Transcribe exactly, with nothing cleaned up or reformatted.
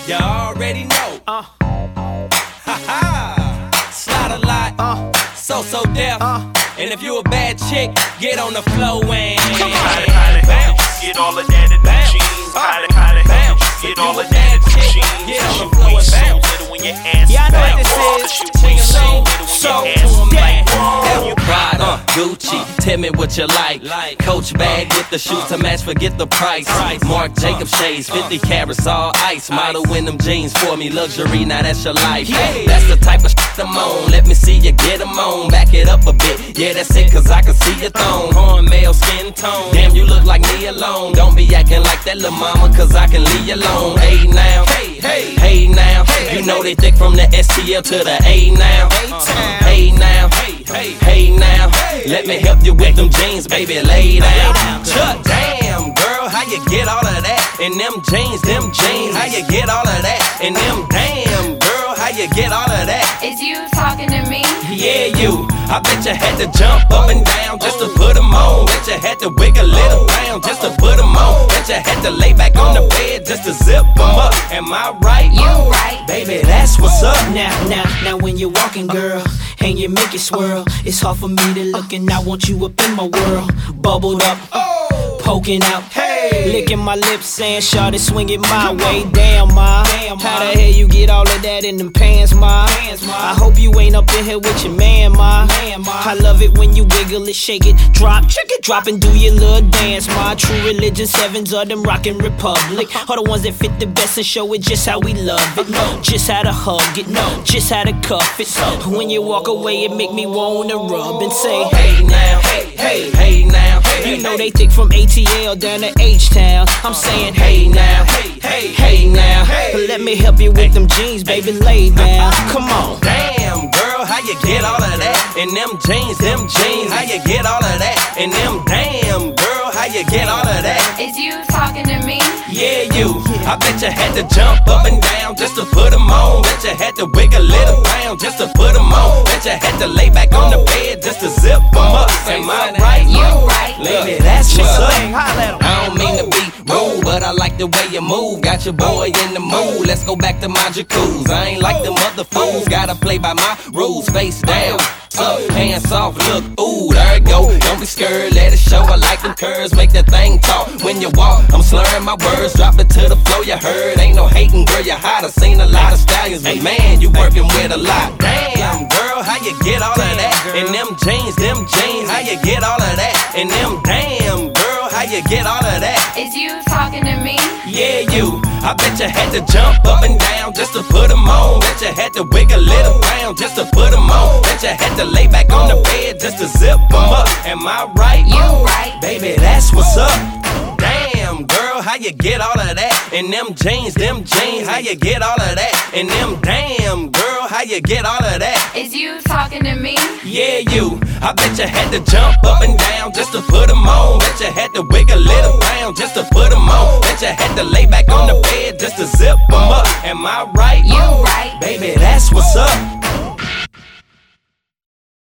You already know. Uh. Ha ha. Slide a lot. Uh. So so deaf. Uh. And if you a bad chick, get on the floor and come on. How to, how to help you get all of that in the jeans? How to, how to help you get all of that in the jeans? Get on the floor and bounce. Little when your ass yeah, I know back. what this is. Sing So, so, so deaf. Prada, Gucci, tell me what you like. Coach bag with the shoes to match, forget the price. Marc Jacobs shades, fifty carats, all ice. Model in them jeans for me, luxury, now that's your life. That's the type of shit I'm on, let me see you get them on. Back it up a bit, yeah that's it, cause I can see your thong. Cornmeal skin tone, damn you look like me alone. Don't be acting like that little mama, cause I can leave you alone. Hey now, hey, hey, hey now, you know they thick from the S T L to the A now. Hey now, hey, hey, hey now, let me help you with them jeans, baby, lay down. Chuck, damn, girl, how you get all of that? In them jeans, them jeans, how you get all of that? In them damn, girl, how you get all of that? Is you talking to me? Yeah, you. I bet you had to jump up and down just to put them on. Bet you had to wiggle it around just to put them on. Bet you had to lay back on the bed just to zip them up. Am I right? You right. Baby, that's what's up. Now, now, now when you're walking, girl, and you make it swirl, it's hard for me to look and I want you up in my world. Bubbled up, poking out, hey, licking my lips saying, shawty, swing it my way. Damn, ma, Damn, how the hell you get all of that in them pants, ma? I hope you ain't up in here with your man, ma. I love it when you wiggle it, shake it, drop, check it, drop and do your little dance, ma. True religion, sevens of them rockin' Republic. All the ones that fit the best and show it just how we love it. Just how to hug it, just how to cuff it. When you walk away, it make me wanna rub and say, hey now, hey, hey, hey now. You know they thick from A T L down to H-Town. I'm saying, hey now, hey, hey, hey now. Let me help you with them jeans, baby, lay down. Come on. Damn, girl, how you get all of that? In them jeans, them jeans, how you get all of that? In them damn, girl, how you get all of that? Is you talking to me? Yeah, you. I bet you had to jump up and down just to put them on. Bet you had to wiggle it around just to put them on. Bet you had to lay back on the bed just to zip them up. Am I right? You right. Baby, that's what's up. I don't mean to be rude, but I like the way you move. Got your boy in the mood. Let's go back to my jacuzzi. I ain't like them other fools. Gotta play by my rules. Face down, up, hands off. Look, ooh, there it go. Don't be scared, let it show. I like them curves, make that thing talk. When you walk, I'm slurring my words. Drop it to the floor. You heard, ain't no hating, girl. You hot. I seen a lot of stallions, but man, you working with a lot. Damn, girl, how you get all of that? In them jeans, them jeans, how you get all of that? In them damn, girl, how you get all of that? Is you talking to me? Yeah, you. I bet you had to jump up and down just to put them on. Bet you had to wiggle it around just to put them on. Bet you had to lay back on the bed just to zip them up. Am I right? You right. Baby, that's what's up. Damn, girl, how you get all of that? In them jeans, them jeans, how you get all of that? In them damn, girl, how you get all of that? Is you talking to me? Yeah, you. I bet you had to jump up and down just to put them on. Bet you had to wiggle it around just to put them on. Bet you had to lay back on the bed just to zip them up. Am I right? You right. Baby, that's what's up.